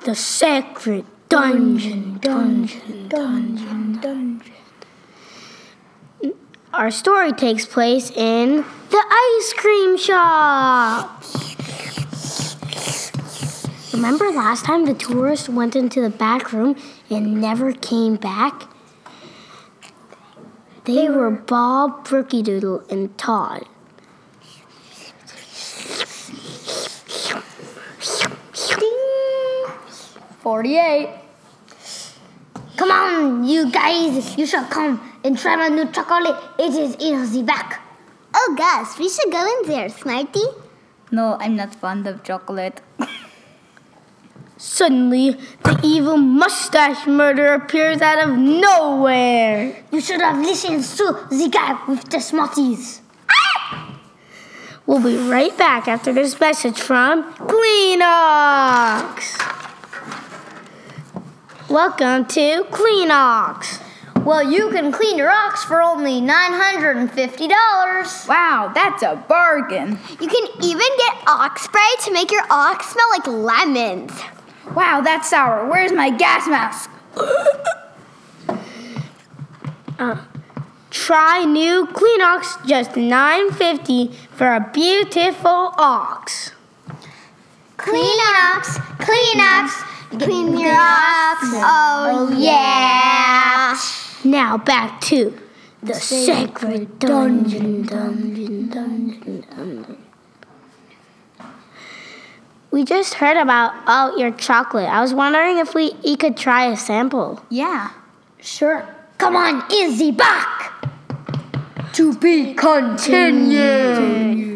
The Sacred Dungeon. Our story takes place in the ice cream shop. Remember last time the tourists went into the back room and never came back? They were Bob, Brookie Doodle, and Todd. Ding! 48. Come on, you guys. You should come and try my new chocolate. It is in the back. Oh, Gus, we should go in there, Smarty. No, I'm not fond of chocolate. Suddenly, the evil mustache murderer appears out of nowhere. You should have listened to the guy with the smarties. We'll be right back after this message from Cleanox. Welcome to Cleanox. Well, you can clean your ox for only $950. Wow, that's a bargain. You can even get ox spray to make your ox smell like lemons. Wow, that's sour. Where's my gas mask? Try new Cleanox, just $9.50 for a beautiful ox. Cleanox, clean your ox. Oh, yeah. Now back to the Sacred Dungeon. We just heard about your chocolate. I was wondering if we could try a sample. Yeah. Sure. Come on, in the back. To be continued.